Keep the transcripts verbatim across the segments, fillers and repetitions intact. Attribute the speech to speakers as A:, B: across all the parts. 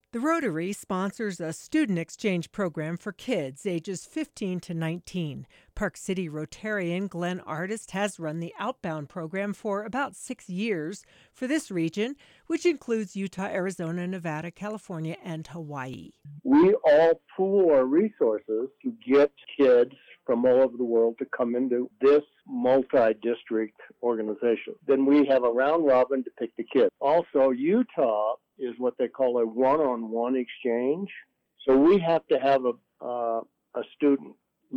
A: The Rotary sponsors a student exchange program for kids ages fifteen to nineteen. Park City Rotarian Glenn Artist has run the Outbound program for about six years for this region, which includes Utah, Arizona, Nevada, California, and Hawaii.
B: We all pool our resources to get kids from all over the world to come into this multi-district organization. Then we have a round robin to pick the kids. Also, Utah is what they call a one-on-one exchange. So we have to have a, uh, a student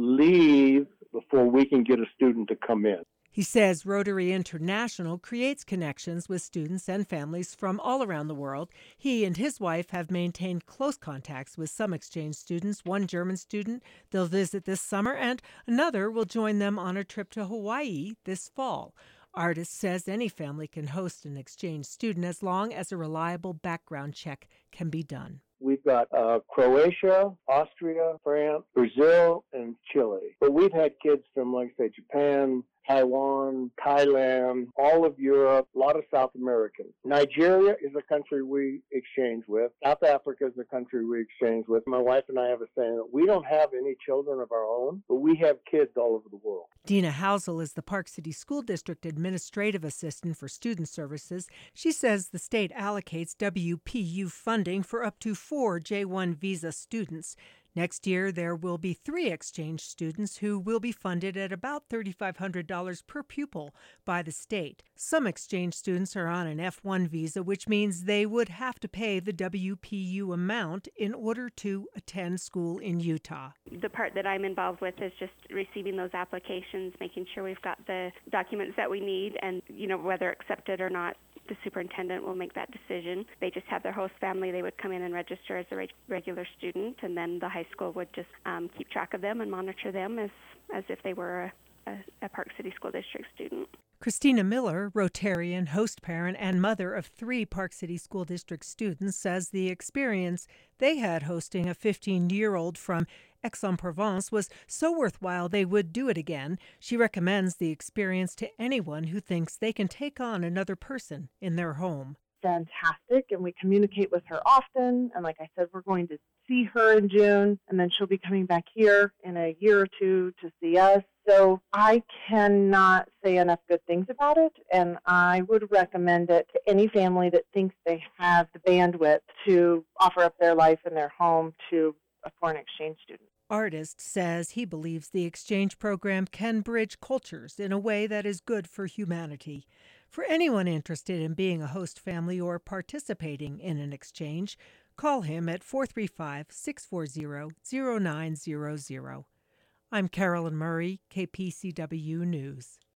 B: leave before we can get a student to come in.
A: He says Rotary International creates connections with students and families from all around the world. He and his wife have maintained close contacts with some exchange students. One German student they'll visit this summer, and another will join them on a trip to Hawaii this fall. Artist says any family can host an exchange student as long as a reliable background check can be done.
B: We've got uh, Croatia, Austria, France, Brazil, and Chile. But we've had kids from, like, say, Japan, Taiwan, Thailand, all of Europe, a lot of South Americans. Nigeria is a country we exchange with. South Africa is a country we exchange with. My wife and I have a saying that we don't have any children of our own, but we have kids all over the world.
A: Dina Housel is the Park City School District Administrative Assistant for Student Services. She says the state allocates W P U funding for up to four J one visa students. Next year, there will be three exchange students who will be funded at about three thousand five hundred dollars per pupil by the state. Some exchange students are on an F one visa, which means they would have to pay the W P U amount in order to attend school in Utah.
C: The part that I'm involved with is just receiving those applications, making sure we've got the documents that we need, and, you know, whether accepted or not, the superintendent will make that decision. They just have their host family. They would come in and register as a reg- regular student, and then the high school would just um, keep track of them and monitor them as, as if they were a, a, a Park City School District student.
A: Christina Miller, Rotarian, host parent, and mother of three Park City School District students, says the experience they had hosting a fifteen-year-old from Aix-en-Provence was so worthwhile they would do it again. She recommends the experience to anyone who thinks they can take on another person in their home.
D: Fantastic, and we communicate with her often, and like I said, we're going to see her in June, and then she'll be coming back here in a year or two to see us. So I cannot say enough good things about it, and I would recommend it to any family that thinks they have the bandwidth to offer up their life and their home to a foreign exchange student.
A: Artist says he believes the exchange program can bridge cultures in a way that is good for humanity. For anyone interested in being a host family or participating in an exchange, call him at four three five, six four zero, zero nine zero zero. I'm Carolyn Murray, K P C W News.